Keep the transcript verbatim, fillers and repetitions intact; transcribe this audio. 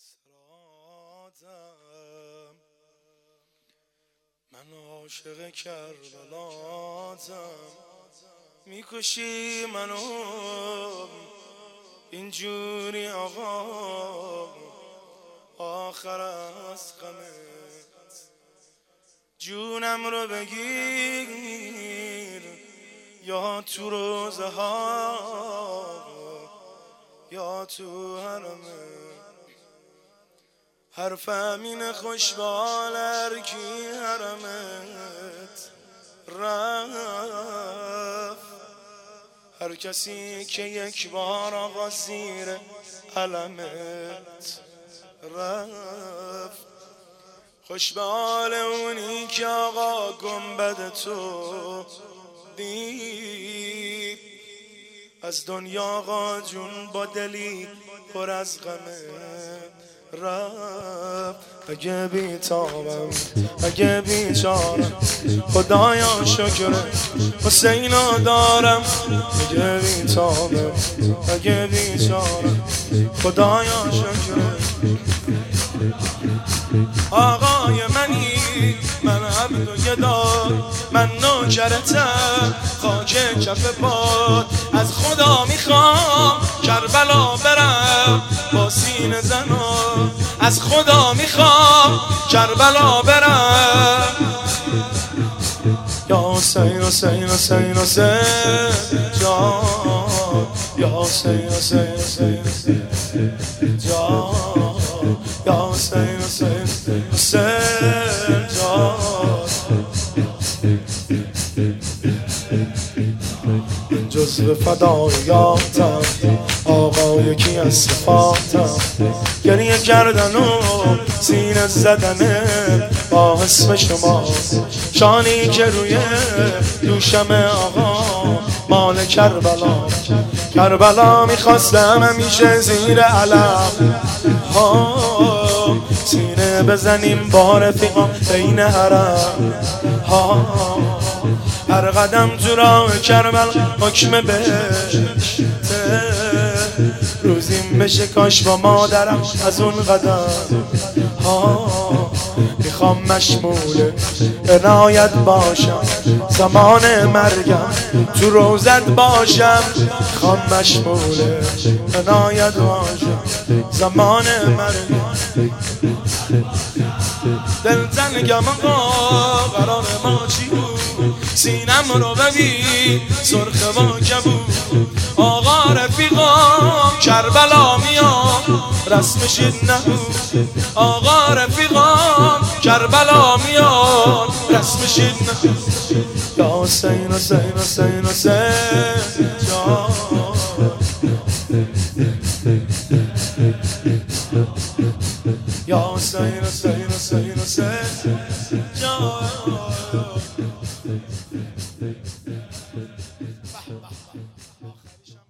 سراتم، من عاشق کربلاتم، میکشی منو اینجوری آقا، آخر از غمت جونم رو بگیر، یا تو روزه ها یا تو حرمت. حرفم اینه خوشبال هر کی حرمت رفت، هر کسی که یک بار آقا زیر علمت رفت. خوشبال اونی که آقا گنبد تو دید، از دنیا آقا جون با دلی پر از غمت رفت. اگه بیتابم اگه بیچارم خدایا شکر حسینا دارم، اگه بیتابم اگه بیچارم خدایا شکر. آقای منی من عبد و گدار، من نوکرتم خاک کف پات، از خدا میخوام کربلا برم با سینه زنا، از خدا میخوام کربلا برم. یا حسین حسین حسین حسین جان، یا حسین حسین حسین جان، یا حسین حسین حسین جان. جزو فدایاتم آقا یکی از صفاتم، گریه کردن و سینه زدنه با اسم شما، شانی که روی دوشم آقا مال کربلا. کربلا میخواستم همیشه زیر علم ها، سینه بزنیم با رفیقام بین حرم ها. هر قدم تو راه کربلا حکم بهشته، روزیم بشه کاش با مادرم از اون قدم ها. میخوام مشمول عنایت باشم زمان مرگم، تو روزت باشم. میخوام مشمول عنایت باشم زمان مرگم. دل تنگم آقا قرار ما چی بود، سینم رو ببین سرخ و کبود. آقا رفیقام کربلا میام رسمشید نبود، آقا رفیقام کربلا میام رسمشید نبود. یا حسین حسین حسین حسین جان، یا حسین حسین حسین حسین جان.